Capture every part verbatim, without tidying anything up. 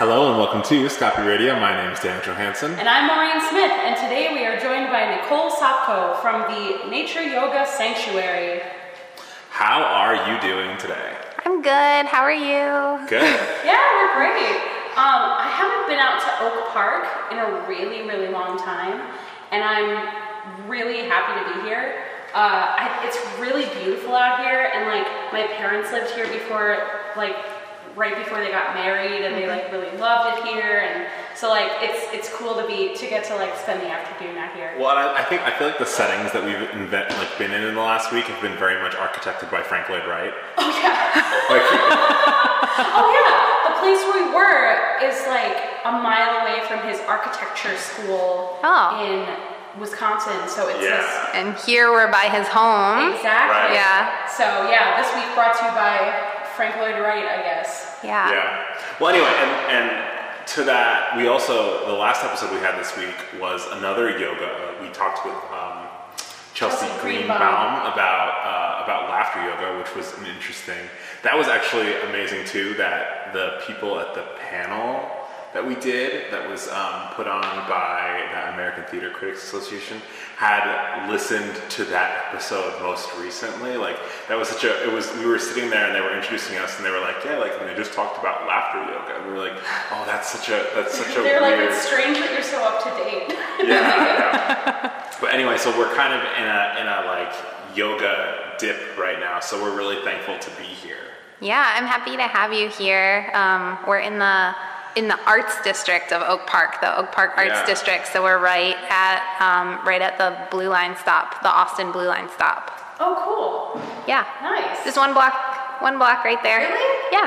Hello and welcome to Scoppy Radio. My name is Dan Johansson. And I'm Maureen Smith, and today we are joined by Nicole Sopko from the Nature Yoga Sanctuary. How are you doing today? I'm good. How are you? Good. Yeah, we're great. Um, I haven't been out to Oak Park in a really, really long time, and I'm really happy to be here. Uh, I, it's really beautiful out here, and like my parents lived here before, like right before they got married, and they like really loved it here, and so like it's it's cool to be to get to like spend the afternoon out here. Well, I, I think I feel like the settings that we've invent, like been in in the last week have been very much architected by Frank Lloyd Wright. Oh yeah. Like, oh yeah. The place where we were is like a mile away from his architecture school Oh. in Wisconsin, so it's Yeah. this. And here we're by his home. Exactly. Right. Yeah. So yeah, this week brought to you by Frank Lloyd Wright, I guess. Yeah. yeah. Well, anyway, and, and to that, we also, the last episode we had this week was another yoga. We talked with um, Chelsea, Chelsea Greenbaum, Greenbaum. about uh, about laughter yoga, which was an interesting. That was actually amazing too. That the people at the panel that we did, that was um, put on by the American Theater Critics Association, had listened to that episode most recently. Like that was such a, it was, we were sitting there and they were introducing us and they were like, yeah, like, and they just talked about laughter yoga. And we were like, oh, that's such a, that's such a They're weird. like, it's strange that you're so up to date. Yeah, yeah. But anyway, so we're kind of in a, in a like yoga dip right now. So we're really thankful to be here. Yeah, I'm happy to have you here. Um, we're in the in the arts district of Oak Park, the Oak Park Arts Yeah. District. So we're right at um, right at the Blue Line stop, the Austin Blue Line stop. Oh, cool. Yeah. Nice. Just one block, one block right there. Really? Yeah.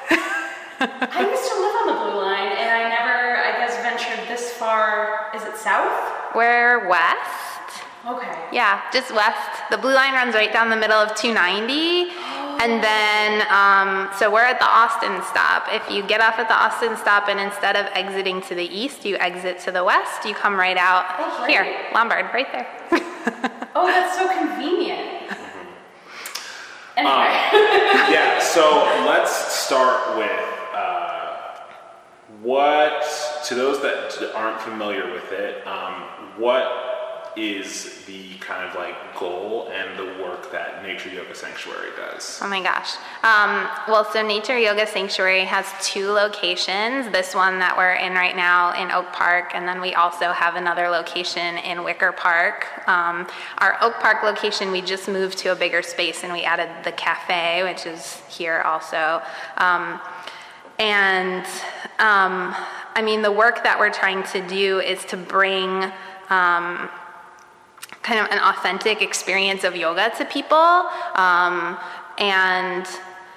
I used to live on the Blue Line, and I never, I guess, ventured this far. Is it south? We're west. Okay. Yeah, just west. The Blue Line runs right down the middle of two ninety. And then, um, so we're at the Austin stop. If you get off at the Austin stop and instead of exiting to the east, you exit to the west, you come right out Oh, great. here, Lombard, right there. Oh, that's so convenient. Anyway. Um, yeah, so let's start with uh, what, to those that aren't familiar with it, um, what is the kind of like goal and the work that Nature Yoga Sanctuary does? Oh my gosh. Um, well, so Nature Yoga Sanctuary has two locations. This one that we're in right now in Oak Park, and then we also have another location in Wicker Park. Um, our Oak Park location, we just moved to a bigger space and we added the cafe, which is here also. Um, and um, I mean, the work that we're trying to do is to bring um, kind of an authentic experience of yoga to people, um, and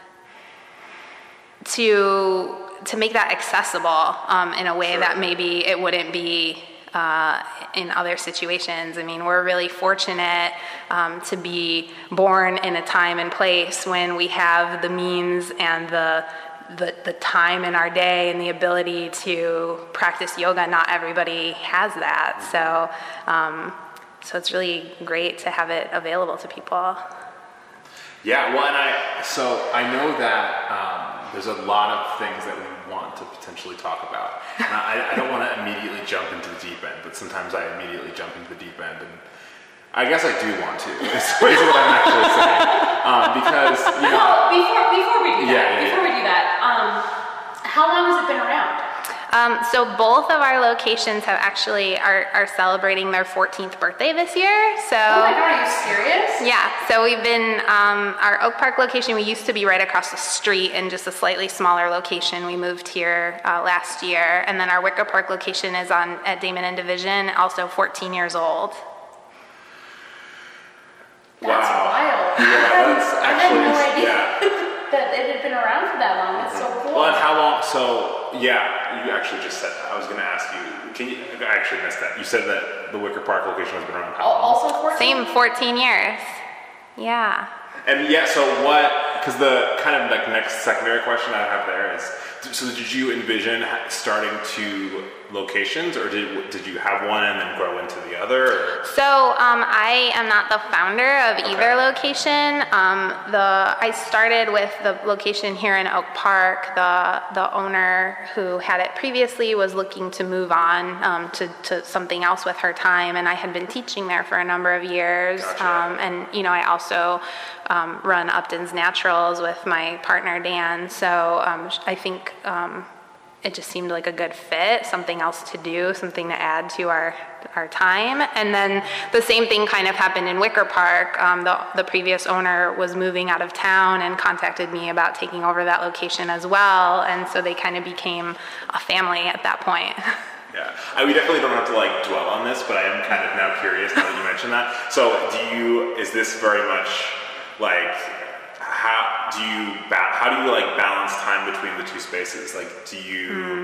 to to make that accessible um, in a way Sure. that maybe it wouldn't be uh, in other situations. I mean, we're really fortunate um, to be born in a time and place when we have the means and the The, the time in our day and the ability to practice yoga. Not everybody has that, so um, so it's really great to have it available to people. Yeah, well, and I, so I know that um, there's a lot of things that we want to potentially talk about. And I, I don't want to immediately jump into the deep end, but sometimes I immediately jump into the deep end, and I guess I do want to, is what I'm actually saying. Um, because, you know... Well, before, before we do that, Yeah, yeah, before yeah. we do that, um, how long has it been around? Um, so both of our locations have actually are, are celebrating their fourteenth birthday this year. So Oh my God, are you serious? yeah, so we've been, um, our Oak Park location, we used to be right across the street in just a slightly smaller location. We moved here uh, last year. And then our Wicker Park location is on at Damon and Division, also fourteen years old. That's Wow. wild. Yeah, I had- that's I actually, had no idea yeah. that it had been around for that long. That's so cool. Well, and how long, so, yeah, you actually just said that. I was going to ask you, can you, I actually missed that. You said that the Wicker Park location has been around how Al- long? Also fourteen? Same fourteen years. Yeah. And yeah, so what, because the kind of like next secondary question I have there is, so did you envision starting two locations, or did did you have one and then grow into the other? Or? So um, I am not the founder of Okay. either location. Um, the I started with the location here in Oak Park. The the owner who had it previously was looking to move on um, to, to something else with her time, and I had been teaching there for a number of years. Gotcha. Um, and you know, I also um, run Upton's Naturals with my partner Dan. So um, I think. Um, It just seemed like a good fit, something else to do, something to add to our our time. And then the same thing kind of happened in Wicker Park. Um, the, the previous owner was moving out of town and contacted me about taking over that location as well. And so they kind of became a family at that point. Yeah, I, we definitely don't have to like dwell on this, but I am kind of now curious now that you mentioned that. So do you, is this very much like, how do you ba- how do you like balance time between the two spaces? Like, do you mm.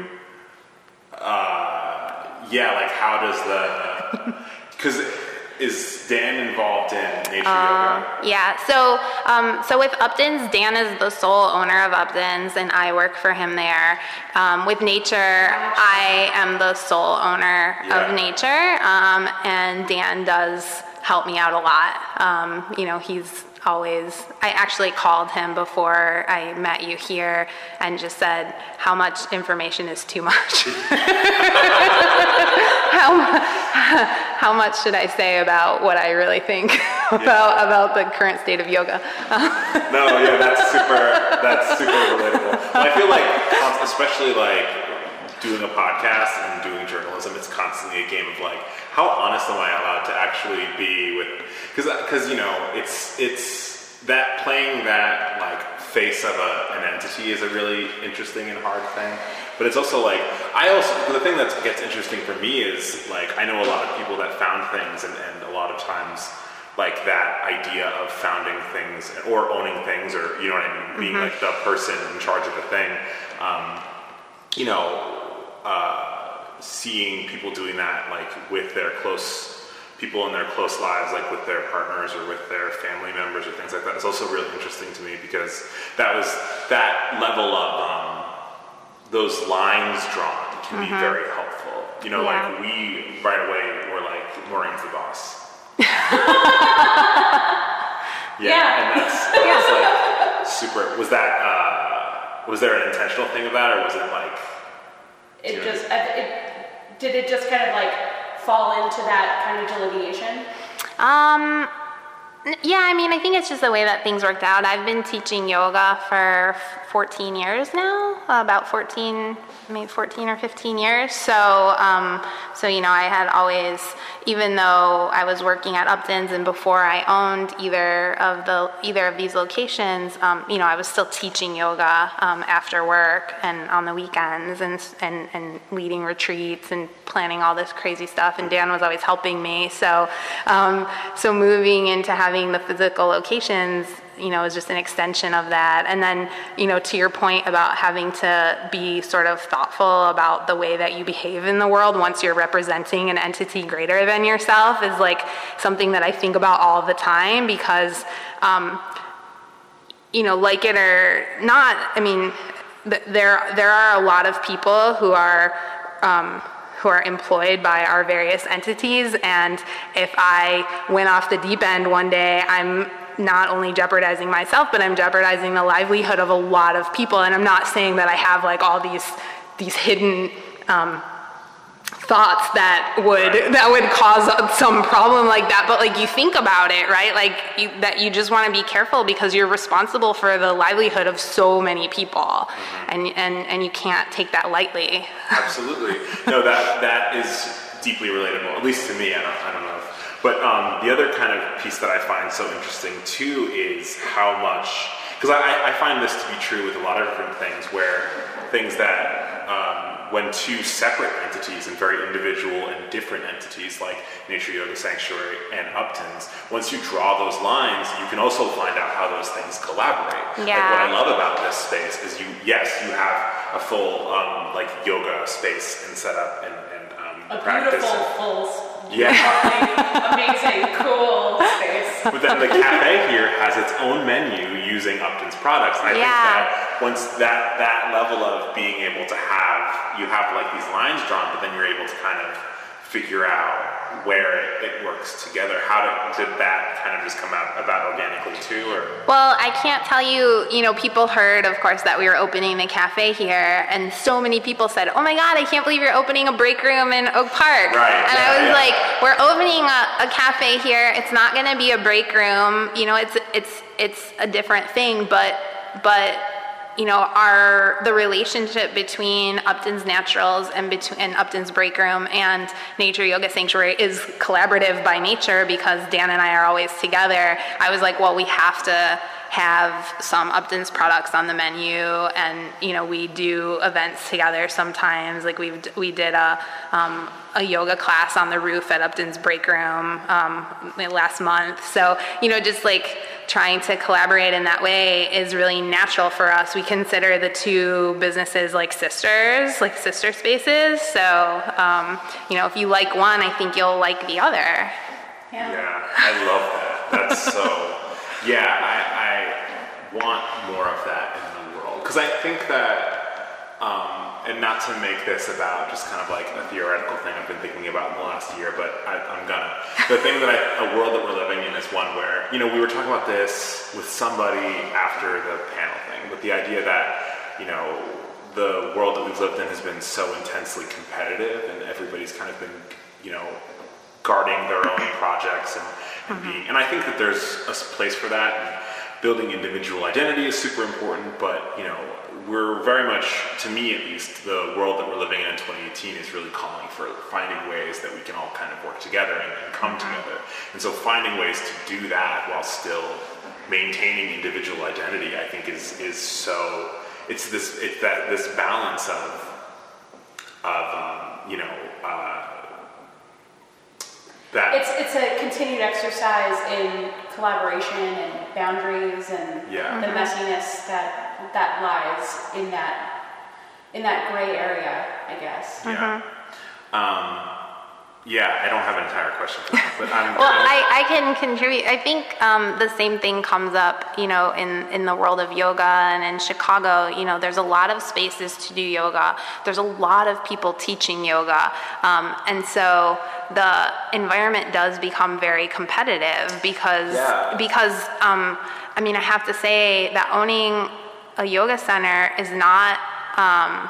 uh yeah like how does the because is Dan involved in nature uh, yoga? Yeah, so um so with Upton's, Dan is the sole owner of Upton's and I work for him there. Um, with Nature, I am the sole owner yeah. of Nature, um, and Dan does help me out a lot. Um, you know, he's always, I actually called him before I met you here and just said, how much information is too much? how, how much should I say about what I really think about, yeah. about the current state of yoga? No, yeah, that's super, that's super relatable. Well, I feel like, especially like doing a podcast and doing journalism, it's constantly a game of like, how honest am I allowed to actually be with, because, because you know, it's, it's that playing that like face of a, an entity is a really interesting and hard thing. But it's also like, I also, the thing that gets interesting for me is like, I know a lot of people that found things, and, and a lot of times like that idea of founding things or owning things, or, you know what I mean, being mm-hmm. like the person in charge of the thing, um, you know, uh, seeing people doing that like with their close people in their close lives, like with their partners or with their family members or things like that, is also really interesting to me, because that was that level of um, those lines drawn can mm-hmm. be very helpful. You know, yeah. like we right away were like, Maureen's the boss. yeah, yeah, and that's that was like super. Was that uh, was there an intentional thing of that, or was it like? It just it. Did it just kind of like fall into that kind of delineation? Um, yeah, I mean, I think it's just the way that things worked out. I've been teaching yoga for fourteen years now, about fourteen, maybe fourteen or fifteen years. So, um, so you know, I had always, even though I was working at Upton's and before I owned either of the either of these locations, um, you know, I was still teaching yoga um, after work and on the weekends, and and and leading retreats and planning all this crazy stuff. And Dan was always helping me. So, um, so moving into having the physical locations, you know, is just an extension of that. And then, you know, to your point about having to be sort of thoughtful about the way that you behave in the world once you're representing an entity greater than yourself is like something that I think about all the time, because, um, you know, like it or not, I mean, th- there there are a lot of people who are um, who are employed by our various entities, and if I went off the deep end one day, I'm not only jeopardizing myself, but I'm jeopardizing the livelihood of a lot of people. And I'm not saying that I have like all these these hidden um, thoughts that would that would cause some problem like that, but like you think about it, right? Like you, that you just want to be careful because you're responsible for the livelihood of so many people, mm-hmm. and and and you can't take that lightly. Absolutely, no, that that is deeply relatable, at least to me. I don't, I don't know. But um, the other kind of piece that I find so interesting too is how much, because I, I find this to be true with a lot of different things, where things that um, when two separate entities and very individual and different entities like Nature Yoga Sanctuary and Upton's, once you draw those lines, you can also find out how those things collaborate. Yeah. Like what I love about this space is you, yes, you have a full um, like yoga space and setup and, and um, a practice. beautiful and, full yeah. amazing, cool space. But then the cafe here has its own menu using Upton's products. And I Yeah. think that once that, that level of being able to have, you have like these lines drawn, but then you're able to kind of figure out where it, it works together. How did, did that kind of just come out about organically too? Or? Well, I can't tell you, you know, people heard, of course, that we were opening the cafe here, and so many people said, oh my God, I can't believe you're opening a break room in Oak Park. Right, and yeah, I was yeah. like, we're opening a, a cafe here. It's not going to be a break room. You know, it's it's it's a different thing, but but you know, our the relationship between Upton's Naturals and between and Upton's Break Room and Nature Yoga Sanctuary is collaborative by nature, because Dan and I are always together. I was like, well, we have to have some Upton's products on the menu, and you know, we do events together sometimes. Like we we did a um, a yoga class on the roof at Upton's Break Room um, last month. So you know, just like trying to collaborate in that way is really natural for us. We consider the two businesses like sisters, like sister spaces. So um, you know, if you like one, I think you'll like the other. Yeah, yeah, I love that. That's so. Yeah, I, I want more of that in the world, because I think that, um, and not to make this about just kind of like a theoretical thing I've been thinking about in the last year, but I, I'm gonna. The thing that I, a world that we're living in is one where, you know, we were talking about this with somebody after the panel thing, but the idea that, you know, the world that we've lived in has been so intensely competitive, and everybody's kind of been, you know, guarding their own projects and, and mm-hmm. being, and I think that there's a place for that, and building individual identity is super important, but you know, we're very much, to me at least, the world that we're living in in twenty eighteen is really calling for finding ways that we can all kind of work together and, and come mm-hmm. together. And so finding ways to do that while still maintaining individual identity, I think is is so, it's this, it's that, this balance of, of um, you know, uh, that. It's it's a continued exercise in collaboration and boundaries and yeah. the messiness that that lies in that in that gray area, I guess. Yeah. Mm-hmm. Um, yeah, I don't have an entire question for that, but I'm. Well, I, I can contribute. I think um, the same thing comes up, you know, in, in the world of yoga, and in Chicago, you know, there's a lot of spaces to do yoga. There's a lot of people teaching yoga, um, and so the environment does become very competitive because yeah. because um, I mean, I have to say that owning a yoga center is not. Um,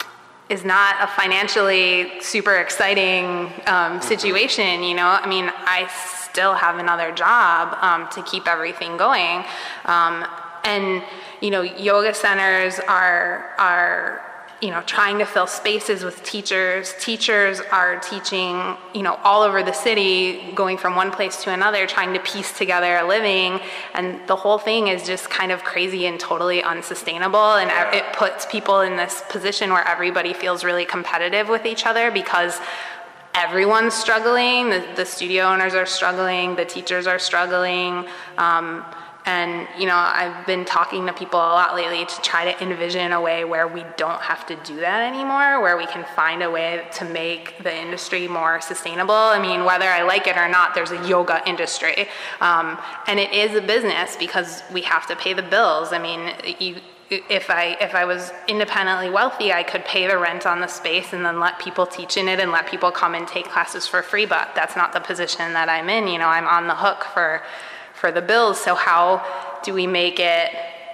is not a financially super exciting um, situation, you know? I mean, I still have another job um, to keep everything going. Um, and, you know, yoga centers are, are, you know, trying to fill spaces with teachers. Teachers are teaching, you know, all over the city, going from one place to another, trying to piece together a living. And the whole thing is just kind of crazy and totally unsustainable. And it puts people in this position where everybody feels really competitive with each other because everyone's struggling. The, the studio owners are struggling. The teachers are struggling. Um, And, you know, I've been talking to people a lot lately to try to envision a way where we don't have to do that anymore, where we can find a way to make the industry more sustainable. I mean, whether I like it or not, there's a yoga industry. Um, and it is a business because we have to pay the bills. I mean, you, if I if I was independently wealthy, I could pay the rent on the space and then let people teach in it and let people come and take classes for free. But that's not the position that I'm in. You know, I'm on the hook for... for the bills, so how do we make it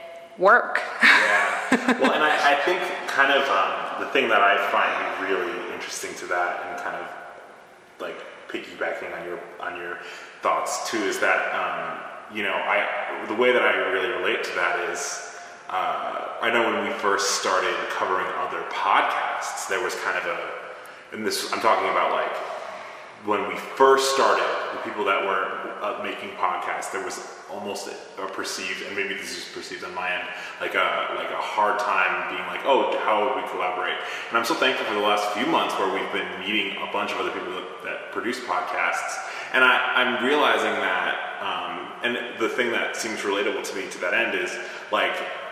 work? Yeah, well, and I, I think kind of um, the thing that I find really interesting to that, and kind of like piggybacking on your on your thoughts too, is that um, you know, I the way that I really relate to that is uh, I know when we first started covering other podcasts, there was kind of a, and this I'm talking about like when we first started, the people that were uh, making podcasts, there was almost a, a perceived, and maybe this is perceived on my end, like a like a hard time being like, oh, how would we collaborate? And I'm so thankful for the last few months where we've been meeting a bunch of other people that, that produce podcasts, and I, I'm realizing that, um, and the thing that seems relatable to me to that end is like,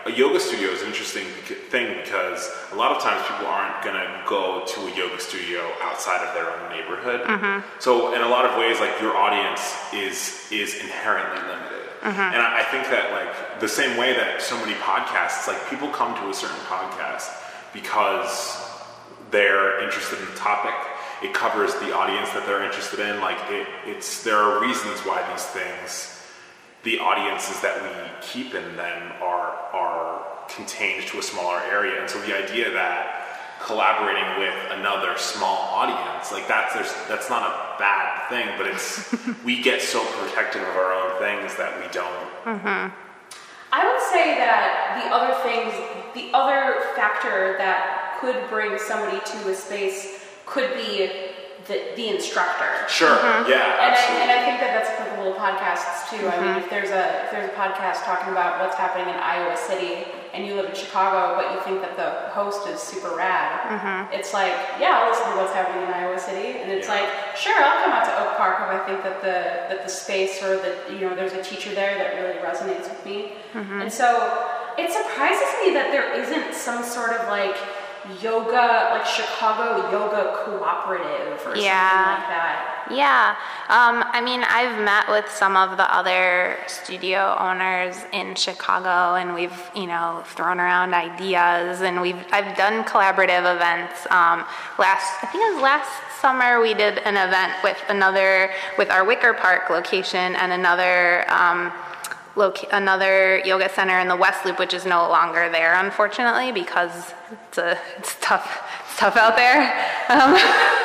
a yoga studio is an interesting thing because a lot of times people aren't going to go to a yoga studio outside of their own neighborhood. Mm-hmm. So in a lot of ways, like your audience is is inherently limited. Mm-hmm. And I, I think that like the same way that so many podcasts, like people come to a certain podcast because they're interested in the topic. It covers the audience that they're interested in. Like it, it's there are reasons why these things, the audiences that we keep in them are are contained to a smaller area. And so the idea that collaborating with another small audience, like that's there's that's not a bad thing, but it's we get so protective of our own things that we don't. Mm-hmm. I would say that the other things, the other factor that could bring somebody to a space could be the, the instructor. Sure. Mm-hmm. Yeah. And absolutely. I, and I think that that's applicable to podcasts too. Mm-hmm. I mean, if there's a if there's a podcast talking about what's happening in Iowa City, and you live in Chicago, but you think that the host is super rad, mm-hmm. it's like, yeah, I'll listen to what's happening in Iowa City, and it's yeah. like, sure, I'll come out to Oak Park if I think that the that the space or that you know there's a teacher there that really resonates with me. Mm-hmm. And so it surprises me that there isn't some sort of like yoga, like Chicago yoga cooperative or yeah. something like that. Yeah. Um, I mean, I've met with some of the other studio owners in Chicago, and we've, you know, thrown around ideas, and we've I've done collaborative events. Um, last, I think it was last summer, we did an event with another, with our Wicker Park location and another. Um, Loca- another yoga center in the West Loop, which is no longer there, unfortunately, because it's a it's tough it's tough out there. Um,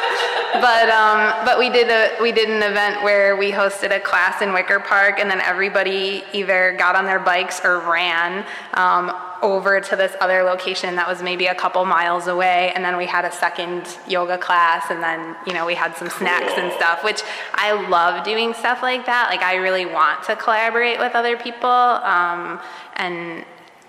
but um, but we did a we did an event where we hosted a class in Wicker Park, and then everybody either got on their bikes or ran um, over to this other location that was maybe a couple miles away, and then we had a second yoga class, and then you know we had some snacks and stuff, which I love doing stuff like that. Like I really want to collaborate with other people, um, and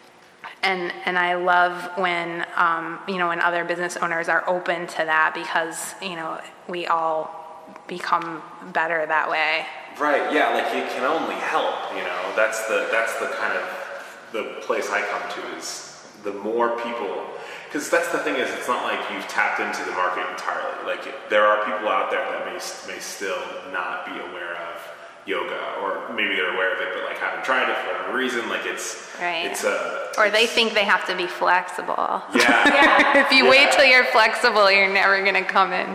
and and I love when um, you know when other business owners are open to that, because you know we all become better that way. Right. Yeah. Like it can only help. You know that's the that's the kind of the place I come to is the more people, because that's the thing is it's not like you've tapped into the market entirely. Like there are people out there that may may still not be aware of yoga, or maybe they're aware of it but like haven't tried it for whatever reason. Like it's right. It's a or it's, they think they have to be flexible. Yeah. yeah. If you yeah. wait till you're flexible, you're never gonna come in.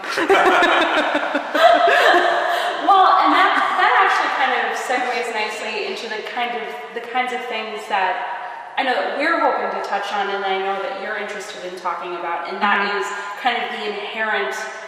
Well, and that that actually kind of segues nicely into the kind of the kinds of things that I know that we're hoping to touch on, and I know that you're interested in talking about, and that mm-hmm. is kind of the inherent.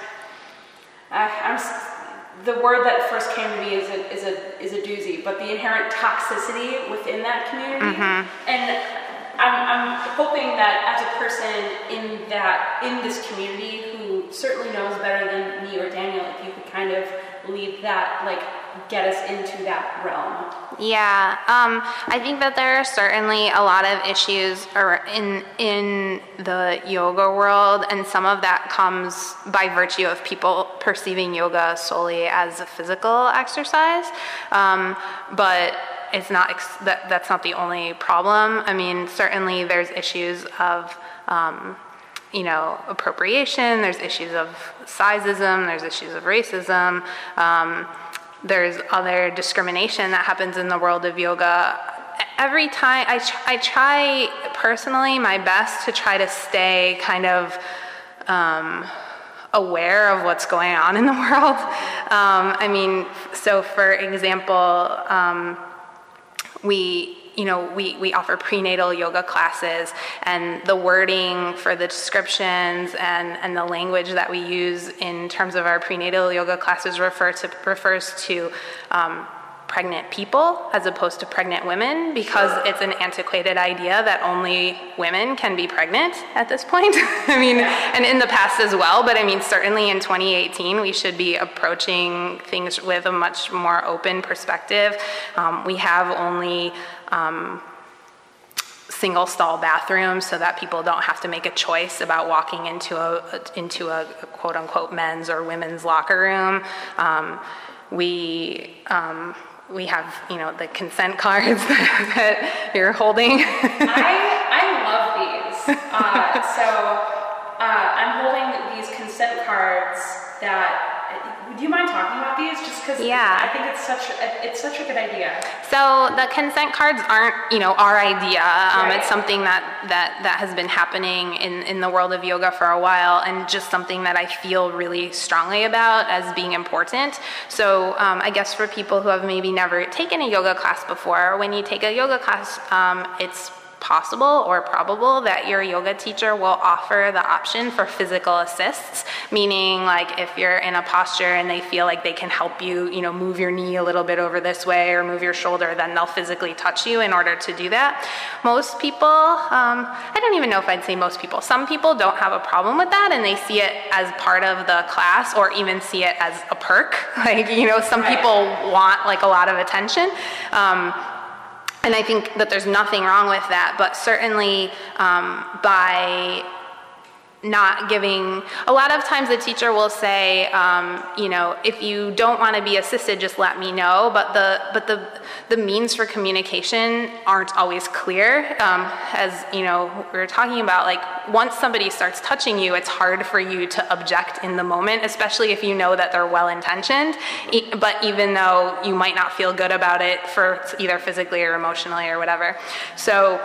Uh, I'm, the word that first came to me is a is a is a doozy, but the inherent toxicity within that community, mm-hmm. and I'm I'm hoping that as a person in that in this community who certainly knows better than me or Daniel, if you could kind of lead that, like, get us into that realm. Yeah, um, I think that there are certainly a lot of issues in in the yoga world, and some of that comes by virtue of people perceiving yoga solely as a physical exercise. Um, but it's not ex- that that's not the only problem. I mean, certainly there's issues of um, you know, appropriation, there's issues of sizeism, there's issues of racism, um, there's other discrimination that happens in the world of yoga. Every time, I, tr- I try personally my best to try to stay kind of um, aware of what's going on in the world. Um, I mean, so for example, um, we you know, we, we offer prenatal yoga classes, and the wording for the descriptions and, and the language that we use in terms of our prenatal yoga classes refer to, refers to um, pregnant people as opposed to pregnant women, because sure. It's an antiquated idea that only women can be pregnant at this point. I mean, and in the past as well, but I mean, certainly in twenty eighteen, we should be approaching things with a much more open perspective. Um, we have only um, single stall bathrooms so that people don't have to make a choice about walking into a, a into a, a quote unquote men's or women's locker room. Um, we um, we have, you know, the consent cards that, that you're holding. I so uh, I'm holding these consent cards that. Do you mind talking about these? Just because Yeah. I think it's such a, it's such a good idea. So the consent cards aren't, you know, our idea. Um, Right. It's something that, that, that has been happening in, in the world of yoga for a while, and just something that I feel really strongly about as being important. So um, I guess for people who have maybe never taken a yoga class before, when you take a yoga class, um, it's possible or probable that your yoga teacher will offer the option for physical assists, meaning like if you're in a posture and they feel like they can help you, you know, move your knee a little bit over this way or move your shoulder, then they'll physically touch you in order to do that. Most people, um, I don't even know if I'd say most people, some people don't have a problem with that and they see it as part of the class or even see it as a perk. Like, you know, some Right. people want like a lot of attention. Um, And I think that there's nothing wrong with that, but certainly um, by not giving, a lot of times the teacher will say, um, you know, if you don't want to be assisted, just let me know. But the but the the means for communication aren't always clear. Um, as you know, we were talking about, like once somebody starts touching you, it's hard for you to object in the moment, especially if you know that they're well intentioned. E- but even though you might not feel good about it for either physically or emotionally or whatever, so.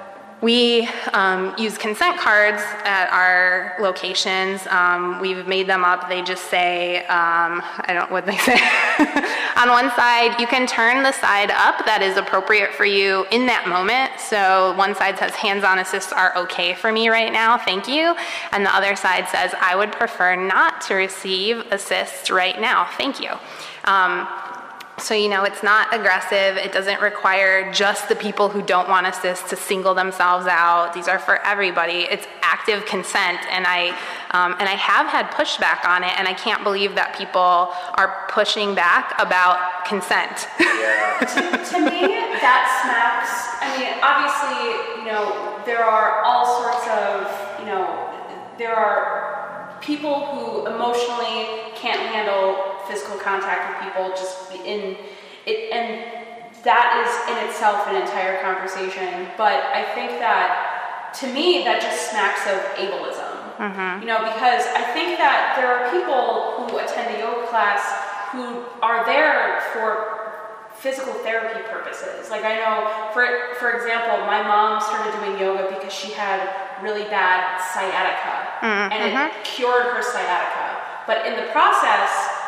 We um, use consent cards at our locations. Um, we've made them up. They just say, um, I don't, what they say. On one side, you can turn the side up that is appropriate for you in that moment. So one side says, hands-on assists are okay for me right now, thank you. And the other side says, I would prefer not to receive assists right now, thank you. Um, So, you know, it's not aggressive. It doesn't require just the people who don't want assist to single themselves out. These are for everybody. It's active consent. And I, um, and I have had pushback on it, and I can't believe that people are pushing back about consent. to, to me, that smacks, I mean, obviously, you know, there are all sorts of, you know, there are people who emotionally can't handle physical contact with people just in it, and that is in itself an entire conversation. But I think that, to me, that just smacks of ableism. Mm-hmm. You know, because I think that there are people who attend a yoga class who are there for physical therapy purposes. Like I know, for for example, my mom started doing yoga because she had really bad sciatica, mm-hmm. and it cured her sciatica. But in the process,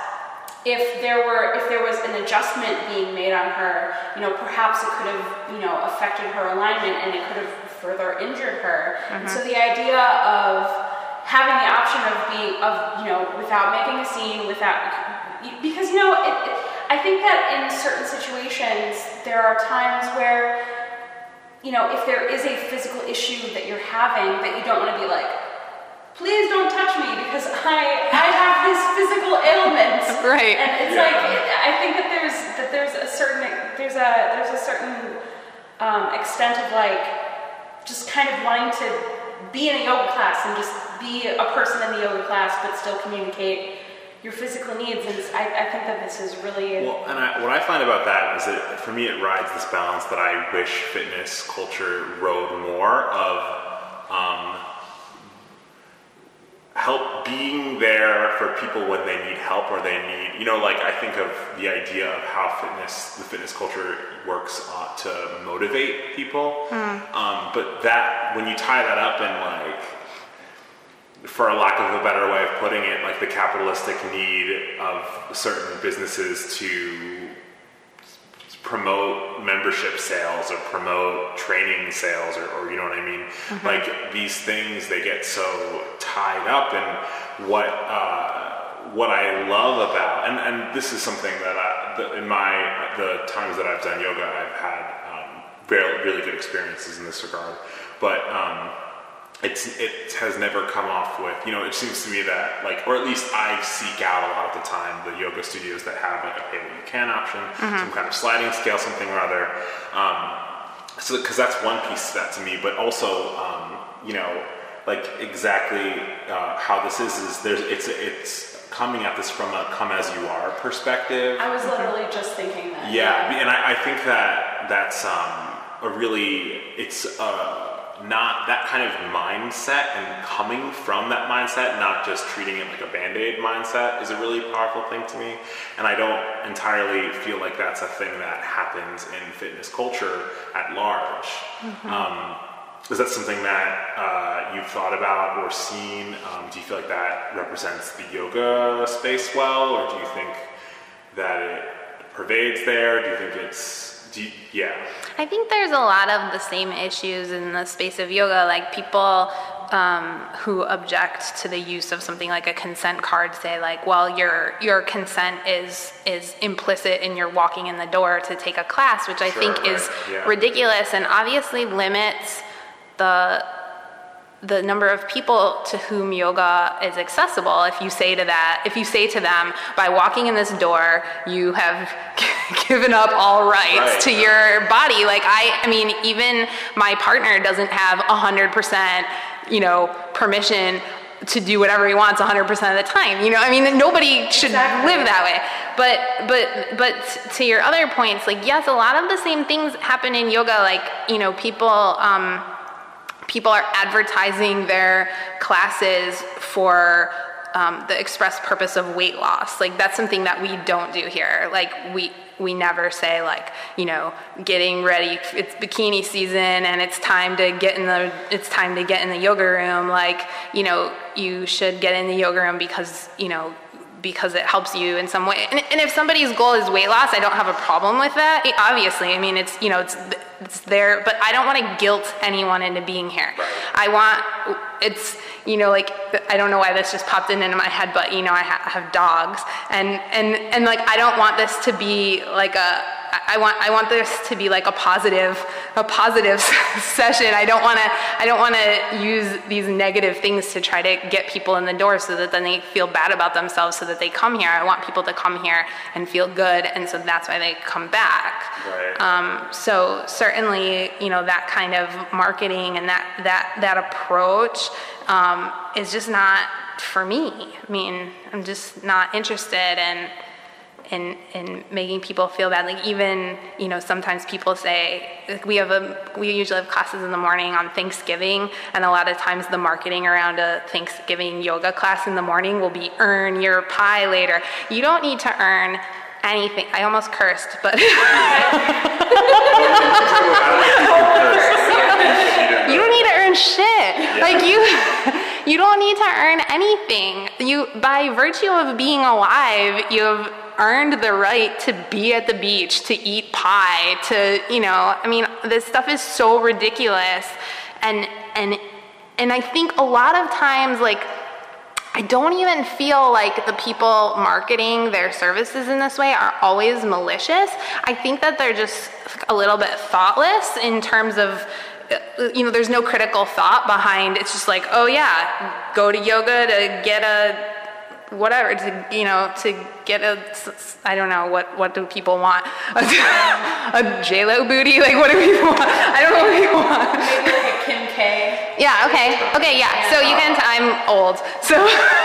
if there were, if there was an adjustment being made on her, you know, perhaps it could have, you know, affected her alignment and it could have further injured her. Mm-hmm. And so the idea of having the option of being, of, you know, without making a scene, without, because, you know, it, it, I think that in certain situations, there are times where, you know, if there is a physical issue that you're having, that you don't want to be like, please don't touch me because I I have this physical ailment. Right. And it's yeah. like it, I think that there's that there's a certain there's a there's a certain um, extent of like just kind of wanting to be in a yoga class and just be a person in the yoga class, but still communicate your physical needs. And I, I think that this is really well. And I, what I find about that is that for me it rides this balance that I wish fitness culture rode more of. Um, help being there for people when they need help or they need, you know, like I think of the idea of how fitness, the fitness culture works uh, to motivate people. Mm. Um, but that, when you tie that up in like, for a lack of a better way of putting it, like the capitalistic need of certain businesses to promote membership sales or promote training sales or, or you know what I mean? Mm-hmm. Like these things, they get so tied up in what uh, what I love about, and, and this is something that I, the, in my, the times that I've done yoga, I've had um, very, really good experiences in this regard, but um, It's, it has never come off with, you know, it seems to me that, like, or at least I seek out a lot of the time the yoga studios that have, like, a pay what you can option, mm-hmm. some kind of sliding scale, something or other. Um, so, because that's one piece to that to me, but also, um, you know, like, exactly uh, how this is, is there's, it's, it's coming at this from a come as you are perspective. I was literally just thinking that. Yeah, yeah. And I, I think that that's um, a really, it's, uh, not that kind of mindset and coming from that mindset, not just treating it like a Band-Aid mindset, is a really powerful thing to me. And I don't entirely feel like that's a thing that happens in fitness culture at large. Mm-hmm. Um, is that something that uh, you've thought about or seen? Um, do you feel like that represents the yoga space well, or do you think that it pervades there? Do you think it's, do you, yeah. I think there's a lot of the same issues in the space of yoga, like people um, who object to the use of something like a consent card say like, well, your your consent is is implicit in your walking in the door to take a class, which I Sure, think right. is Yeah. ridiculous and obviously limits the the number of people to whom yoga is accessible. If you say to that, if you say to them, by walking in this door, you have given up all rights Right. to your body. Like I, I mean, even my partner doesn't have a hundred percent, you know, permission to do whatever he wants a hundred percent of the time. You know, I mean, nobody should Exactly. live that way. But, but, but to your other points, like, yes, a lot of the same things happen in yoga. Like, you know, people, um, people are advertising their classes for um, the express purpose of weight loss. Like that's something that we don't do here. Like we we never say like, you know, getting ready, it's bikini season and it's time to get in the it's time to get in the yoga room. Like, you know, you should get in the yoga room because, you know, because it helps you in some way. And, and if somebody's goal is weight loss, I don't have a problem with that. It, obviously, I mean, it's, you know, it's it's there, but I don't want to guilt anyone into being here. I want, it's, you know, like, I don't know why this just popped in into my head, but, you know, I, ha- I have dogs, and, and, and like, I don't want this to be like a, I want I want this to be like a positive a positive session. I don't want to I don't want to use these negative things to try to get people in the door so that then they feel bad about themselves so that they come here. I want people to come here and feel good, and so that's why they come back. Right. Um, so certainly, you know, that kind of marketing and that that that approach um, is just not for me. I mean, I'm just not interested in. In, in making people feel bad. Like even, you know, sometimes people say, like we have a, we usually have classes in the morning on Thanksgiving, and a lot of times the marketing around a Thanksgiving yoga class in the morning will be earn your pie later. You don't need to earn anything. I almost cursed, but you don't need to earn shit. Yeah. Like you, you don't need to earn anything. You, by virtue of being alive, you have earned the right to be at the beach, to eat pie, to, you know, I mean, this stuff is so ridiculous. And, and, and I think a lot of times, like, I don't even feel like the people marketing their services in this way are always malicious. I think that they're just a little bit thoughtless in terms of, you know, there's no critical thought behind. It's just like, oh yeah, go to yoga to get a whatever, to, you know, to get a, I don't know, what, what do people want? A, a J-Lo booty? Like, what do people want? I don't know what people want. Maybe like a Kim K. Yeah, okay. Okay, yeah. So you can, t- I'm old. So.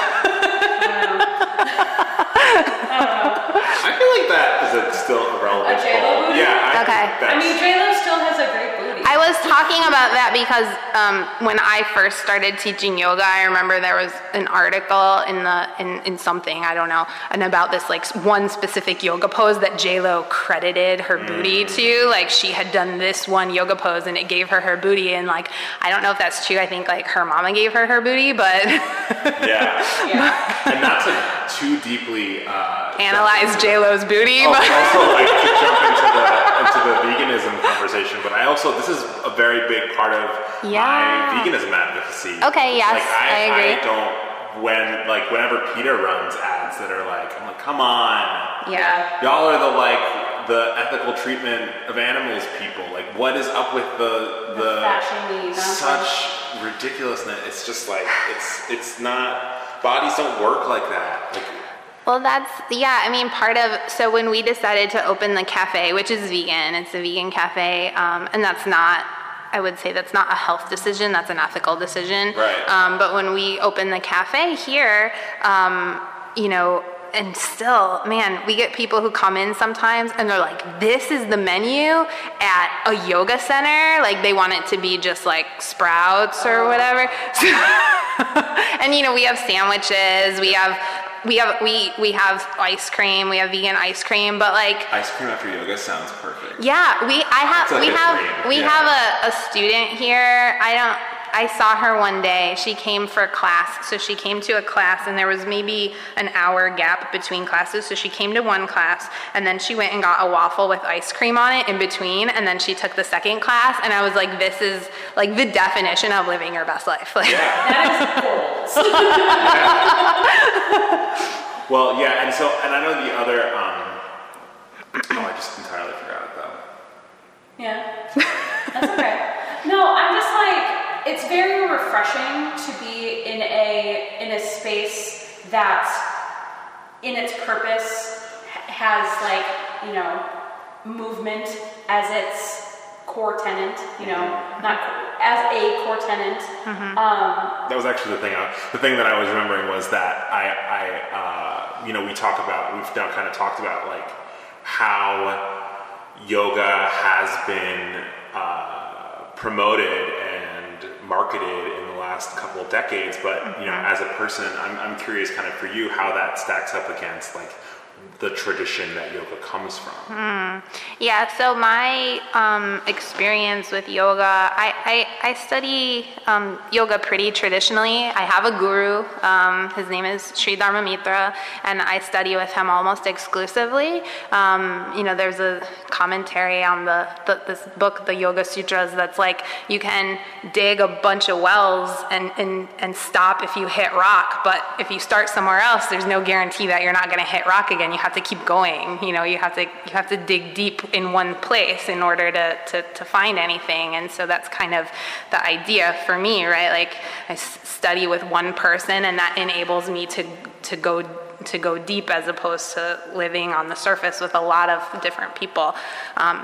I feel like that is a still a relevant A J-Lo goal. booty? Yeah, I Okay. think that's, I mean, J-Lo still has a great booty. I was talking about that because um, when I first started teaching yoga, I remember there was an article in the in, in something, I don't know, and about this like one specific yoga pose that J-Lo credited her booty to. Like she had done this one yoga pose and it gave her her booty, and like I don't know if that's true. I think like her mama gave her her booty, but yeah. Yeah. And not to too deeply uh, analyze J-Lo's booty. Oh, But also, like to jump into the into the veganism conversation, but I also this is a very big part of Yeah. my veganism advocacy. Okay, yes, like, I, I agree. I don't when like whenever PETA runs ads that are like, I'm like, come on, yeah. y'all are the like the ethical treatment of animals people. Like, what is up with the the, The fashion-y nonsense. such ridiculousness? It's just like it's it's not bodies don't work like that. Like, Well, that's, yeah, I mean, part of, so when we decided to open the cafe, which is vegan, it's a vegan cafe, um, and that's not, I would say that's not a health decision, that's an ethical decision. Right. Um, but when we opened the cafe here, um, you know, and still, man, we get people who come in sometimes and they're like, this is the menu at a yoga center. Like they want it to be just like Sprouts or whatever. And you know, we have sandwiches, we have We have we we have ice cream. We have vegan ice cream, but like ice cream after yoga sounds perfect. Yeah, we I have like we have dream. we yeah. have a, a student here. I don't. I saw her one day. She came for class, so she came to a class, and there was maybe an hour gap between classes. So she came to one class, and then she went and got a waffle with ice cream on it in between, and then she took the second class. And I was like, "This is like the definition of living your best life." Like, yeah. That is goals. Well, yeah, and so, and I know the other, um, oh, I just entirely forgot it though. Yeah, that's okay. No, I'm just like, it's very refreshing to be in a, in a space that, in its purpose, has like, you know, movement as its core tenant, you know, not as a core tenant. Mm-hmm. Um, that was actually the thing. I, the thing that I was remembering was that I, I, uh, you know, we talk about, we've now kind of talked about like how yoga has been uh, promoted and marketed in the last couple of decades. But mm-hmm. you know, as a person, I'm, I'm curious, kind of for you, how that stacks up against like the tradition that yoga comes from. Mm. Yeah, so my um, experience with yoga, I, I, I study um, yoga pretty traditionally. I have a guru, um, his name is Sri Dharma Mitra, and I study with him almost exclusively. Um, you know, there's a commentary on the, the this book, the Yoga Sutras, that's like, you can dig a bunch of wells and, and, and stop if you hit rock, but if you start somewhere else, there's no guarantee that you're not going to hit rock again. You have to keep going. You know, you have to you have to dig deep in one place in order to, to, to find anything. And so that's kind of the idea for me, right? Like I s- study with one person, and that enables me to to go to go deep as opposed to living on the surface with a lot of different people. Um,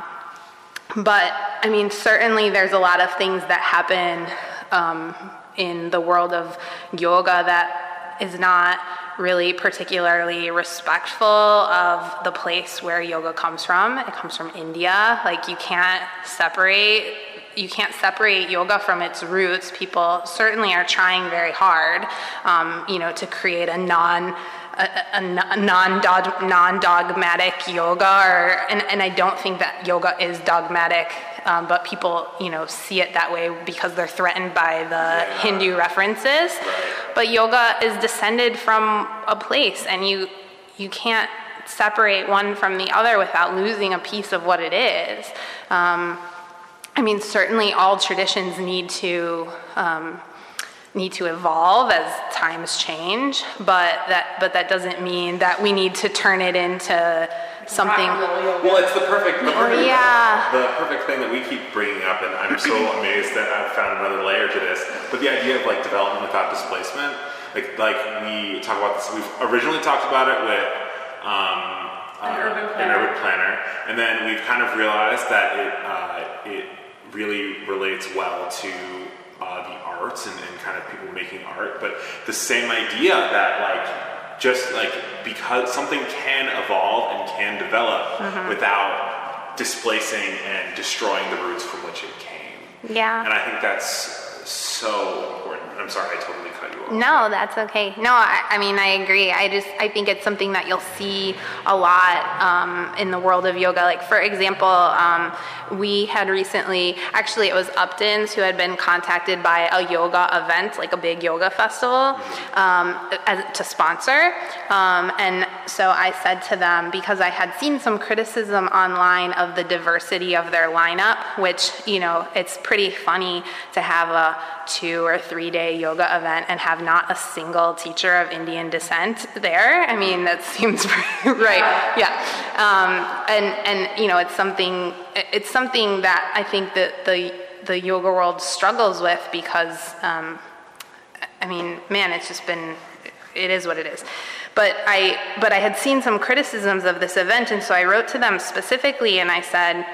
but I mean, certainly there's a lot of things that happen um, in the world of yoga that is not really particularly respectful of the place where yoga comes from. It comes from India. Like you can't separate you can't separate yoga from its roots. People certainly are trying very hard, um, you know, to create a non a, a non non-dogmatic yoga, or and, and I don't think that yoga is dogmatic. Um, but people, you know, see it that way because they're threatened by the yeah. Hindu references. Right. But yoga is descended from a place, and you you can't separate one from the other without losing a piece of what it is. Um, I mean, certainly all traditions need to um, need to evolve as times change, but that but that doesn't mean that we need to turn it into something. Well, it's the perfect, the perfect, yeah. the perfect thing that we keep bringing up, and I'm so amazed that I've found another layer to this. But the idea of like development without displacement, like like we talk about this. We've originally talked about it with um, an, uh, urban an urban planner, and then we've kind of realized that it uh, it really relates well to uh, the arts and, and kind of people making art. But the same idea that like just like because something can evolve and can develop mm-hmm. without displacing and destroying the roots from which it came. Yeah. And I think that's so important. I'm sorry, I totally cut you off. No, that's okay. No, I, I mean, I agree. I just, I think it's something that you'll see a lot um, in the world of yoga. Like, for example, um, we had recently, actually it was Upton's who had been contacted by a yoga event, like a big yoga festival, um, as, to sponsor. Um, and so I said to them, because I had seen some criticism online of the diversity of their lineup, which, you know, it's pretty funny to have a two or three day yoga event and have not a single teacher of Indian descent there. I mean, that seems right. Yeah. Um, and, and, you know, it's something, it's something that I think that the, the yoga world struggles with because, um, I mean, man, it's just been, it is what it is. But I, but I had seen some criticisms of this event, and so I wrote to them specifically, and I said,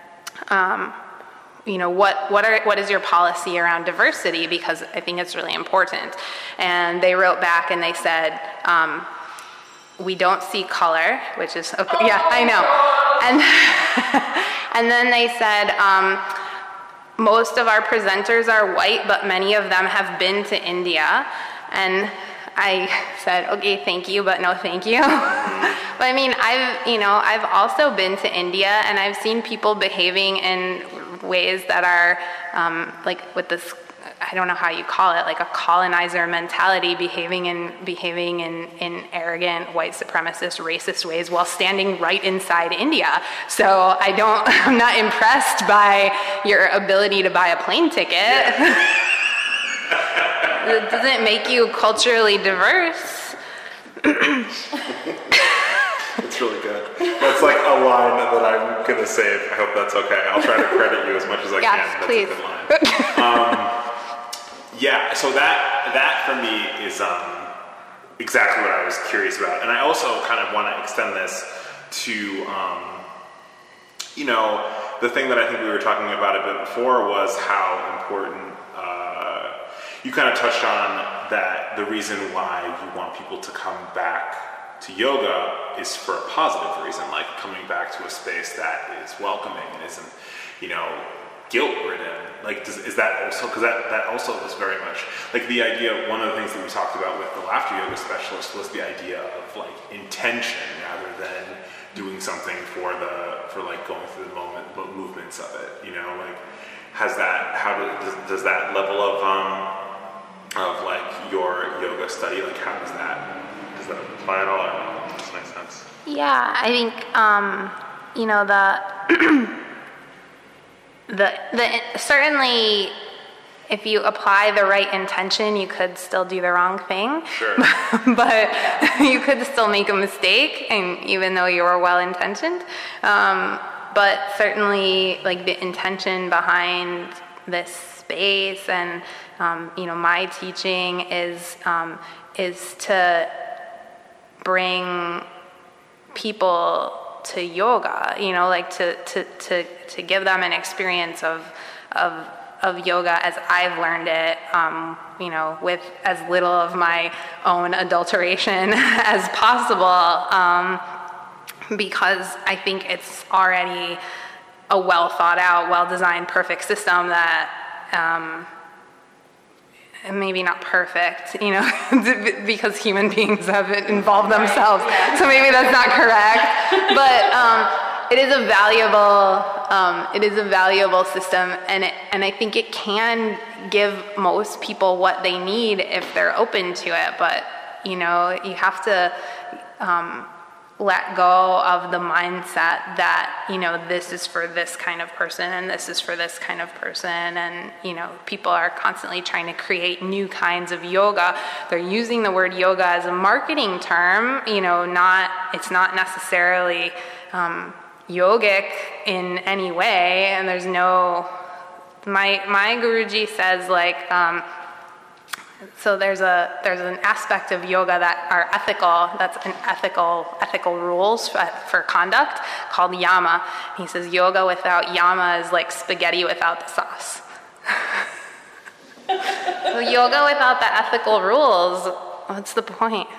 um, you know, what what are what is your policy around diversity? Because I think it's really important. And they wrote back and they said, um, we don't see color, which is, okay, yeah, I know. And, and then they said, um, most of our presenters are white, but many of them have been to India. And I said, okay, thank you, but no thank you. But I mean, I've, you know, I've also been to India, and I've seen people behaving in ways that are um, like with this, I don't know how you call it, like a colonizer mentality, behaving in behaving in, in arrogant, white supremacist, racist ways while standing right inside India. So I don't, I'm not impressed by your ability to buy a plane ticket. It doesn't make you culturally diverse. It's really good. That's like a line that I'm gonna save. I hope that's okay. I'll try to credit you as much as I yes, can. That's please. a good line. Um, yeah. So that that for me is um, exactly what I was curious about, and I also kind of want to extend this to um, you know, the thing that I think we were talking about a bit before was how important. Uh, you kind of touched on that the reason why you want people to come back to yoga is for a positive reason, like coming back to a space that is welcoming and isn't, you know, guilt-ridden. Like, does, is that also, because that, that also was very much, like the idea, one of the things that we talked about with the laughter yoga specialist was the idea of like intention rather than doing something for the, for like going through the moment, but movements of it, you know, like, has that, how does, does that level of, um, of like your yoga study, like how does that, does that apply at all, or no? Does this make sense? Yeah, I think, um, you know, the, the, the, certainly if you apply the right intention, you could still do the wrong thing. Sure. But you could still make a mistake, and even though you were well-intentioned. Um, but certainly, like, the intention behind this space and, um, you know, my teaching is, um, is to bring people to yoga, you know, like to, to, to, to give them an experience of, of, of yoga as I've learned it, um, you know, with as little of my own adulteration as possible, um, because I think it's already a well thought out, well designed, perfect system that, um, maybe not perfect, you know, because human beings have involved themselves, so maybe that's not correct, but um, it is a valuable, um, it is a valuable system, and it, and I think it can give most people what they need if they're open to it, but, you know, you have to um, let go of the mindset that, you know, this is for this kind of person and this is for this kind of person, and, you know, people are constantly trying to create new kinds of yoga. They're using the word yoga as a marketing term, you know, not, it's not necessarily um, yogic in any way, and there's no, my, my Guruji says, like, um, so there's a there's an aspect of yoga that are ethical, that's an ethical ethical rules for, for conduct called yama. He says yoga without yama is like spaghetti without the sauce. So yoga without the ethical rules, what's the point?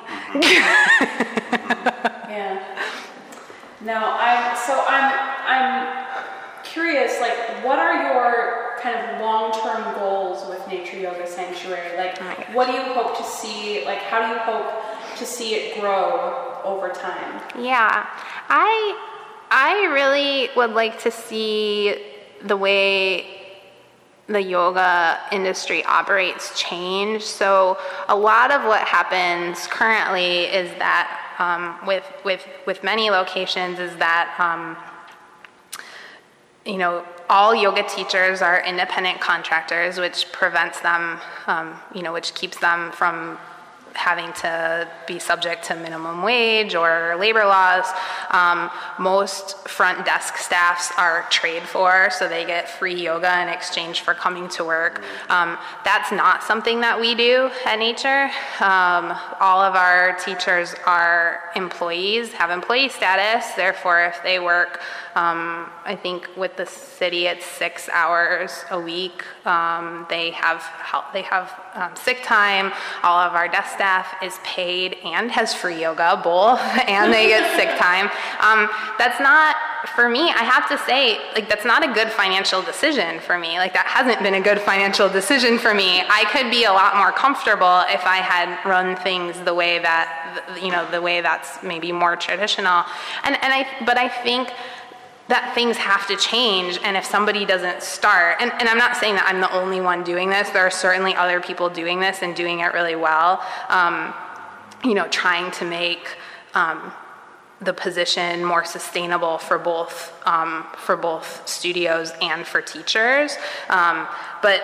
Yeah. No, I'm so I'm I'm curious, like, what are your kind of long-term goals with Nature Yoga Sanctuary? Like, oh what do you hope to see, like, how do you hope to see it grow over time? Yeah, I, I really would like to see the way the yoga industry operates change. So a lot of what happens currently is that um, with, with, with many locations is that um, you know, all yoga teachers are independent contractors, which prevents them, um, you know, which keeps them from having to be subject to minimum wage or labor laws. Um, most front desk staffs are trade for, so they get free yoga in exchange for coming to work. Um, that's not something that we do at Nature. Um, all of our teachers are employees, have employee status, therefore if they work, um, I think with the city it's six hours a week, um, they have help, they have um, sick time. All of our desk staff is paid and has free yoga, both, and they get sick time. Um, that's not, for me, I have to say, like, that's not a good financial decision for me. Like, that hasn't been a good financial decision for me. I could be a lot more comfortable if I had run things the way that, you know, the way that's maybe more traditional. And, and I, but I think that things have to change, and if somebody doesn't start, and, and I'm not saying that I'm the only one doing this, there are certainly other people doing this and doing it really well, um, you know, trying to make um, the position more sustainable for both, um, for both studios and for teachers. Um, but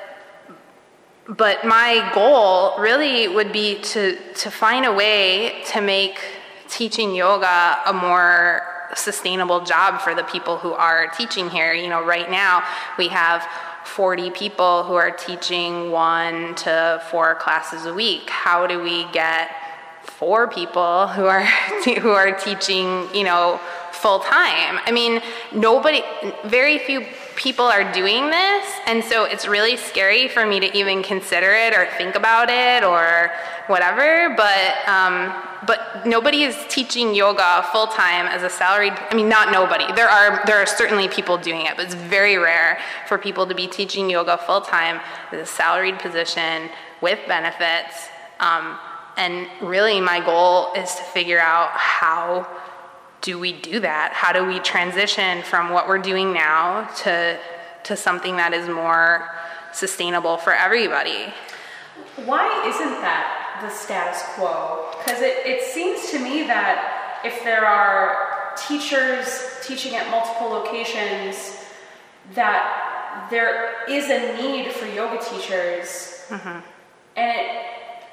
but my goal really would be to, to find a way to make teaching yoga a more sustainable job for the people who are teaching here. You know, right now we have forty people who are teaching one to four classes a week. How do we get four people who are who are teaching, you know, full time? I mean, nobody, very few people are doing this, and so it's really scary for me to even consider it or think about it or whatever, but um, but nobody is teaching yoga full time as a salaried, I mean, not nobody. There are there are certainly people doing it, but it's very rare for people to be teaching yoga full time as a salaried position with benefits. Um, and really my goal is to figure out how do we do that? How do we transition from what we're doing now to to something that is more sustainable for everybody? Why isn't that the status quo? Because it, it seems to me that if there are teachers teaching at multiple locations, that there is a need for yoga teachers. Mm-hmm. And it,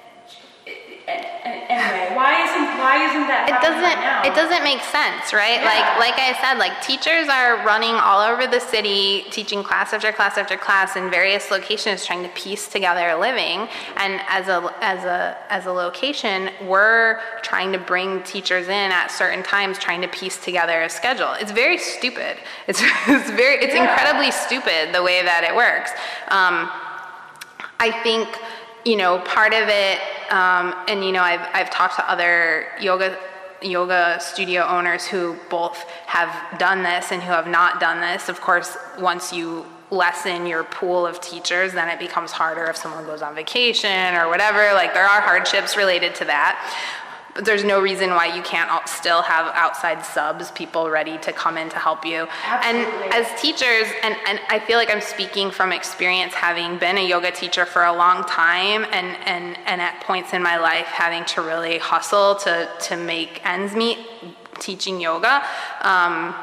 anyway, why isn't why isn't that it happening doesn't right now? It doesn't make sense, right? Yeah. Like like I said, like teachers are running all over the city, teaching class after class after class in various locations, trying to piece together a living. And as a as a as a location, we're trying to bring teachers in at certain times, trying to piece together a schedule. It's very stupid. It's it's very it's yeah. incredibly stupid the way that it works. Um, I think, you know, part of it, um, and you know, I've I've talked to other yoga yoga studio owners who both have done this and who have not done this. Of course, once you lessen your pool of teachers, then it becomes harder if someone goes on vacation or whatever. Like, there are hardships related to that. But there's no reason why you can't still have outside subs, people ready to come in to help you. Absolutely. And as teachers, and, and I feel like I'm speaking from experience, having been a yoga teacher for a long time, and, and, and at points in my life having to really hustle to, to make ends meet teaching yoga, um,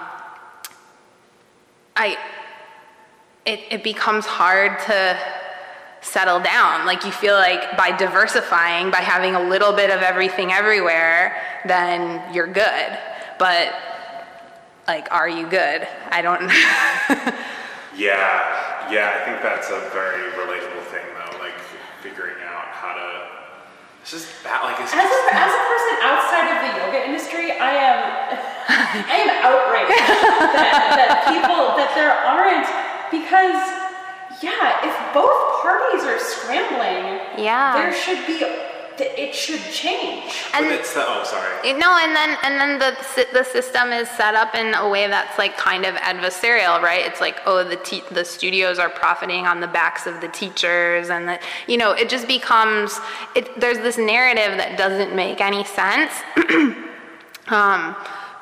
I it, it becomes hard to settle down. Like, you feel like by diversifying, by having a little bit of everything everywhere, then you're good. But, like, are you good? I don't know. yeah, yeah, I think that's a very relatable thing, though, like figuring out how to, it's just that, like, it's As a, just, as a person outside of the yoga industry, I am I am outraged that, that people, that there aren't, because yeah, if both parties are scrambling, Yeah. there should be, it should change. but And it's the, oh, sorry. no, and then and then the sy- the system is set up in a way that's like kind of adversarial, right? It's like, oh, the te- the studios are profiting on the backs of the teachers, and the, you know, it just becomes it. There's this narrative that doesn't make any sense. um,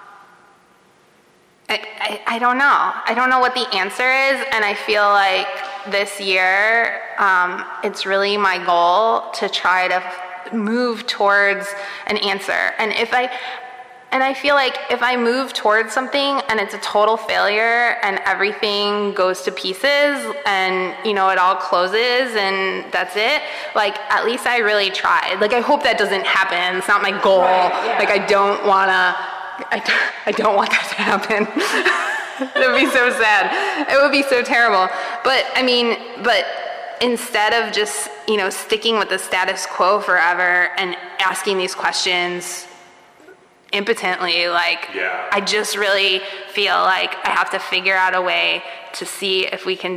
I, I I don't know. I don't know what the answer is, and I feel like this year, um, it's really my goal to try to move towards an answer. And if I, and I feel like if I move towards something and it's a total failure and everything goes to pieces and, you know, it all closes and that's it, like, at least I really tried. Like, I hope that doesn't happen. It's not my goal. Right, yeah. Like, I don't want to, I don't, I don't want that to happen. It would be so sad. It would be so terrible. But, I mean, but instead of just, you know, sticking with the status quo forever and asking these questions impotently, like, Yeah. I just really feel like I have to figure out a way to see if we can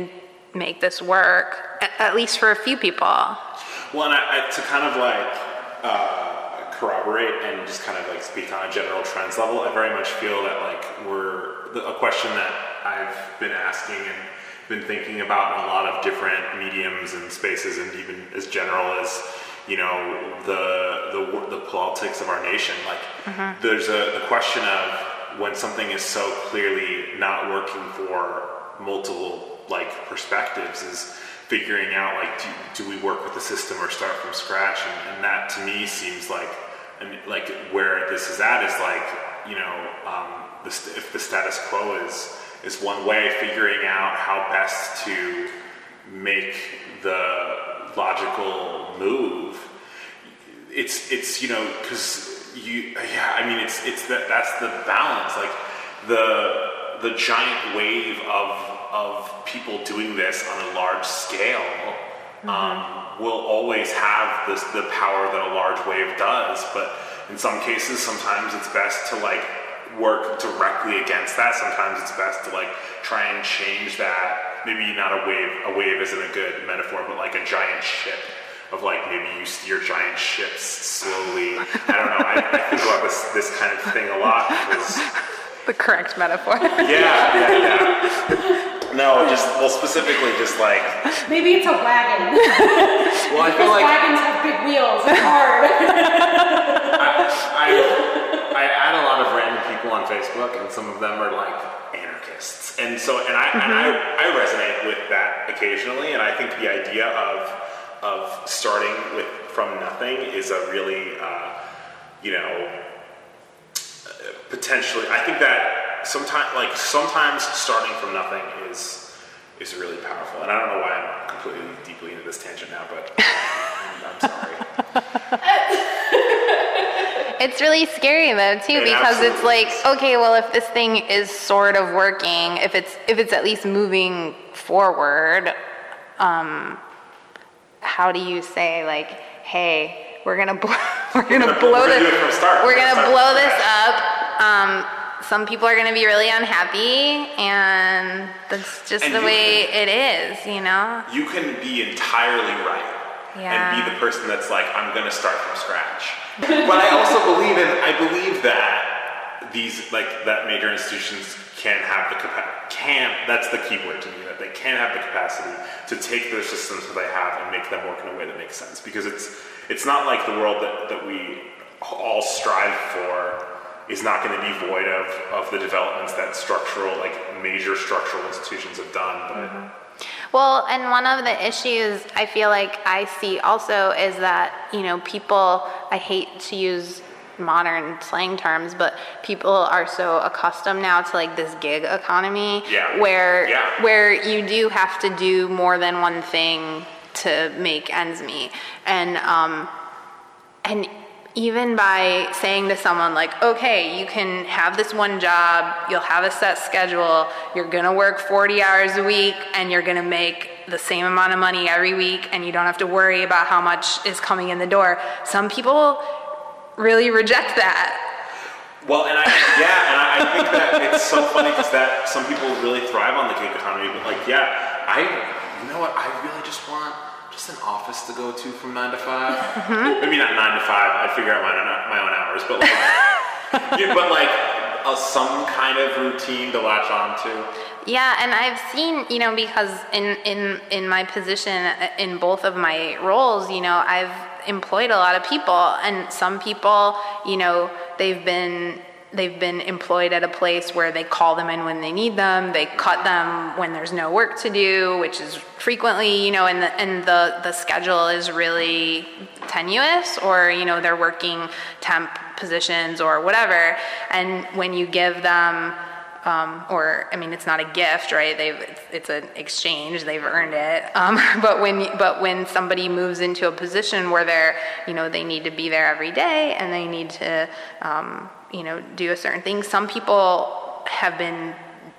make this work, at, at least for a few people. Well, and I, I, to kind of like uh, corroborate and just kind of like speak on a general trends level, I very much feel that like we're a question that I've been asking and been thinking about in a lot of different mediums and spaces, and even as general as, you know, the the, the politics of our nation. Like, mm-hmm. there's a the question of when something is so clearly not working for multiple like perspectives, is figuring out like do, do we work with the system or start from scratch, and, and that to me seems like, I mean, like where this is at is like, you know, um, the, if the status quo is is one way, figuring out how best to make the logical move. It's it's you know, because you yeah I mean it's it's that that's the balance, like the the giant wave of of people doing this on a large scale mm-hmm. um, will always have this the power that a large wave does, but in some cases sometimes it's best to like work directly against that. Sometimes it's best to like try and change that. Maybe not a wave, a wave isn't a good metaphor, but like a giant ship of like maybe you steer giant ships slowly. I don't know, I, I think about this this kind of thing a lot because... The correct metaphor. Yeah, yeah, yeah. No, just, well specifically just like... Maybe it's a wagon. Well, I feel like... wagons have big wheels, it's hard. I, I, I add a lot of random people on Facebook, and some of them are like anarchists, and so and I mm-hmm. and I, I resonate with that occasionally, and I think the idea of of starting with from nothing is a really uh, you know potentially. I think that sometimes like sometimes starting from nothing is is really powerful, and I don't know why I'm completely deeply into this tangent now, but I'm, I'm sorry. It's really scary though too, it because it's like, is. okay, well, if this thing is sort of working, if it's if it's at least moving forward, um, how do you say like, hey, we're gonna bl- we're gonna blow this we're gonna blow this up. Um, some people are gonna be really unhappy, and that's just and the way can, it is, you know. You can be entirely right. Yeah. And be the person that's like, I'm going to start from scratch. But I also believe in, I believe that these, like, that major institutions can have the capacity, can, that's the key word to me, that they can have the capacity to take those systems that they have and make them work in a way that makes sense. Because it's it's not like the world that, that we all strive for is not going to be void of, of the developments that structural, like, major structural institutions have done, but... Mm-hmm. Well, and one of the issues I feel like I see also is that, you know, people, I hate to use modern slang terms, but people are so accustomed now to like this gig economy yeah. where yeah. where you do have to do more than one thing to make ends meet. And um and even by saying to someone like, okay, you can have this one job, you'll have a set schedule, you're gonna work forty hours a week, and you're gonna make the same amount of money every week, and you don't have to worry about how much is coming in the door. Some people really reject that. Well, and I, yeah, and I, I think that it's so funny because that some people really thrive on the gig economy, but like, yeah, I, you know what, I really just want just an office to go to from nine to five. Mm-hmm. Maybe not nine to five. I'd figure out my own, my own hours, but like, yeah, but like a, some kind of routine to latch on to. Yeah, and I've seen, you know, because in in in my position in both of my roles, you know, I've employed a lot of people, and some people, you know, they've been. They've been employed at a place where they call them in when they need them. They cut them when there's no work to do, which is frequently, you know, and the, and the, the schedule is really tenuous, or, you know, they're working temp positions or whatever. And when you give them, um, or, I mean, it's not a gift, right? They've, it's, it's an exchange, they've earned it. Um, but when, but when somebody moves into a position where they're, you know, they need to be there every day and they need to, um, you know, do a certain thing. Some people have been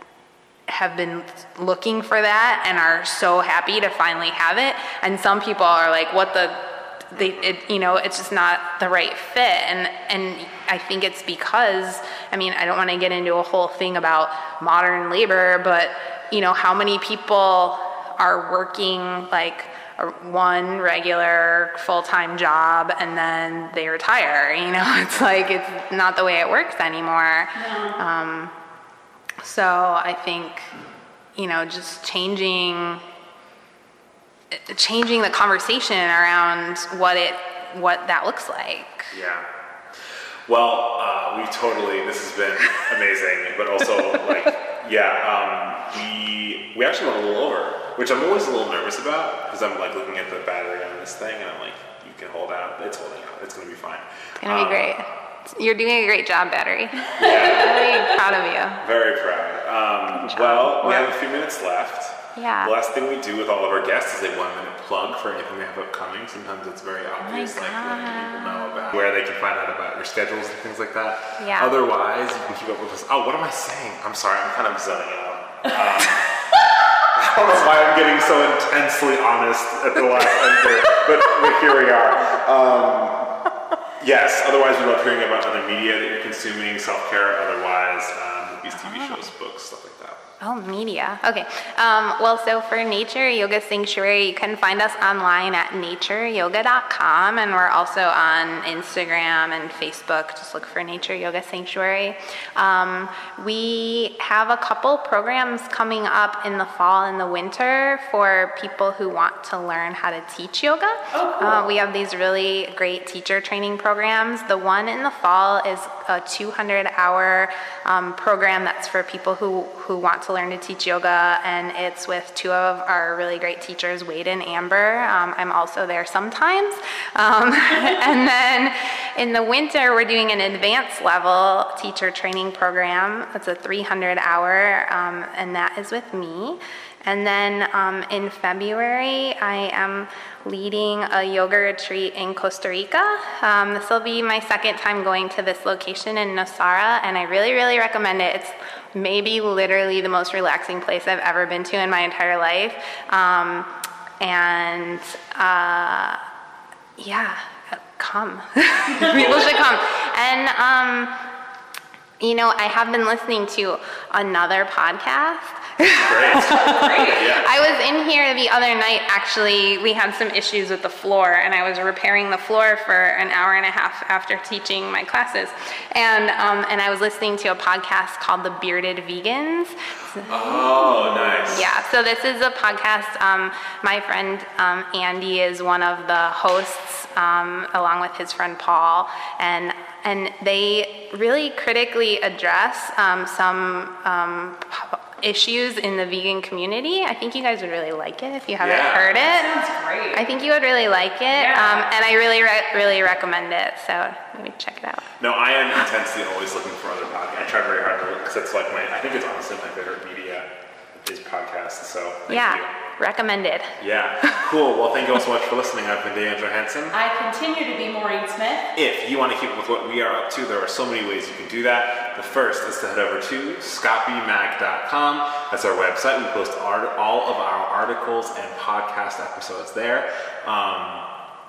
have been looking for that and are so happy to finally have it. And some people are like, what the, they, it, you know, it's just not the right fit. And and I think it's because, I mean, I don't want to get into a whole thing about modern labor, but, you know, how many people are working like a, one regular full-time job and then they retire. You know, it's like it's not the way it works anymore. No. Um, so I think, you know, just changing changing the conversation around what it what that looks like. Yeah. Well, uh, we've totally, this has been amazing, but also like, yeah, um, we we actually went a little over, which I'm always a little nervous about because I'm like looking at the battery on this thing and I'm like, you can hold out, it's holding out, it's gonna be fine. It's gonna um, be great. You're doing a great job, battery. Yeah. I'm really proud of you. Very proud. Um, well, we have a few minutes left. Yeah. The last thing we do with all of our guests is a one-minute plug for anything we have upcoming. Sometimes it's very obvious, like letting people know about where they can find out about your schedules and things like that. Yeah. Otherwise, you can keep up with us. Oh, what am I saying? I'm sorry, I'm kind of zoning out. Um, I don't know why I'm getting so intensely honest at the last end here, but, but here we are. Um, yes, otherwise we love hearing about other media that you're consuming, self-care, otherwise, um, movies, T V shows, books, stuff like that. Oh, media. Okay. Um, well, so for Nature Yoga Sanctuary, you can find us online at nature yoga dot com, and we're also on Instagram and Facebook. Just look for Nature Yoga Sanctuary. Um, we have a couple programs coming up in the fall and the winter for people who want to learn how to teach yoga. Oh, cool. Uh, we have these really great teacher training programs. The one in the fall is a two hundred hour um, program that's for people who, who want to learn to teach yoga, and it's with two of our really great teachers, Wade and Amber. Um, I'm also there sometimes. Um, and then in the winter, we're doing an advanced level teacher training program. It's a three hundred hour, um, and that is with me. And then um, in February, I am leading a yoga retreat in Costa Rica. Um, this will be my second time going to this location in Nosara, and I really, really recommend it. It's maybe literally the most relaxing place I've ever been to in my entire life. Um, and uh, yeah, come. People should come. And um, you know, I have been listening to another podcast. Great. Yeah. I was in here the other night, actually. We had some issues with the floor, and I was repairing the floor for an hour and a half after teaching my classes. And um, and I was listening to a podcast called The Bearded Vegans. Oh, nice. Yeah, so this is a podcast. Um, my friend um, Andy is one of the hosts, um, along with his friend Paul, and and they really critically address um, some um, issues in the vegan community. I think you guys would really like it if you haven't Yeah. heard it. Sounds great. I think you would really like it, Yeah. um, and I really, re- really recommend it. So maybe check it out. No, I am intensely always looking for other podcasts. I try very hard to look because it's like my, I think it's honestly my favorite media is podcasts. So thank yeah, you. recommended. Yeah, cool. Well, thank you all so much for listening. I've been Dan Johansson. I continue to be Maureen Smith. If you want to keep up with what we are up to, there are so many ways you can do that. The first is to head over to scopy mag dot com. That's our website. We post art, all of our articles and podcast episodes there. Um,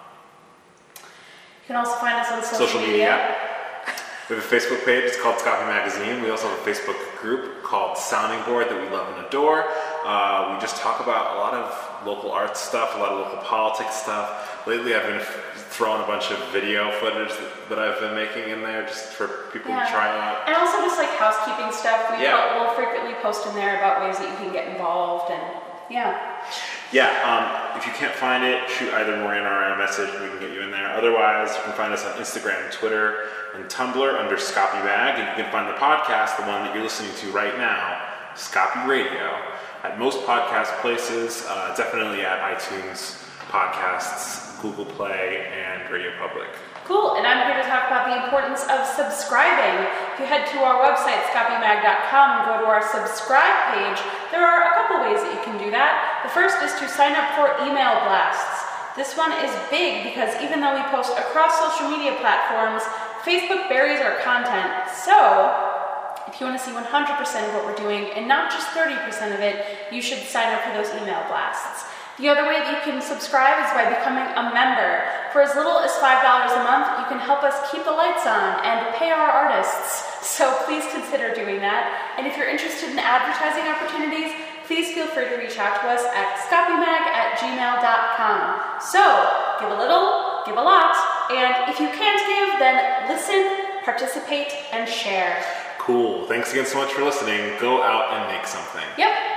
You can also find us on social, social media. We have a Facebook page. It's called Scopy Magazine. We also have a Facebook group called Sounding Board that we love and adore. Uh, we just talk about a lot of local arts stuff, a lot of local politics stuff. Lately, I've been f- throwing a bunch of video footage that, that I've been making in there just for people Yeah. to try out. And also just like housekeeping stuff. We Yeah. po- we'll frequently post in there about ways that you can get involved, and yeah. Yeah, um, if you can't find it, shoot either Maureen or I a message and we can get you in there. Otherwise, you can find us on Instagram, Twitter, and Tumblr under Scopy Mag. And you can find the podcast, the one that you're listening to right now, Scopy Radio, at most podcast places, uh, definitely at iTunes, Podcasts, Google Play, and Radio Public. Cool, and I'm here to talk about the importance of subscribing. If you head to our website, scopy mag dot com, and go to our subscribe page, there are a couple ways that you can do that. The first is to sign up for email blasts. This one is big because even though we post across social media platforms, Facebook buries our content. So, if you want to see one hundred percent of what we're doing and not just thirty percent of it, you should sign up for those email blasts. The other way that you can subscribe is by becoming a member. For as little as five dollars a month, you can help us keep the lights on and pay our artists. So please consider doing that. And if you're interested in advertising opportunities, please feel free to reach out to us at scopymag at gmail dot com. So, give a little, give a lot, and if you can't give, then listen, participate, and share. Cool. Thanks again so much for listening. Go out and make something. Yep.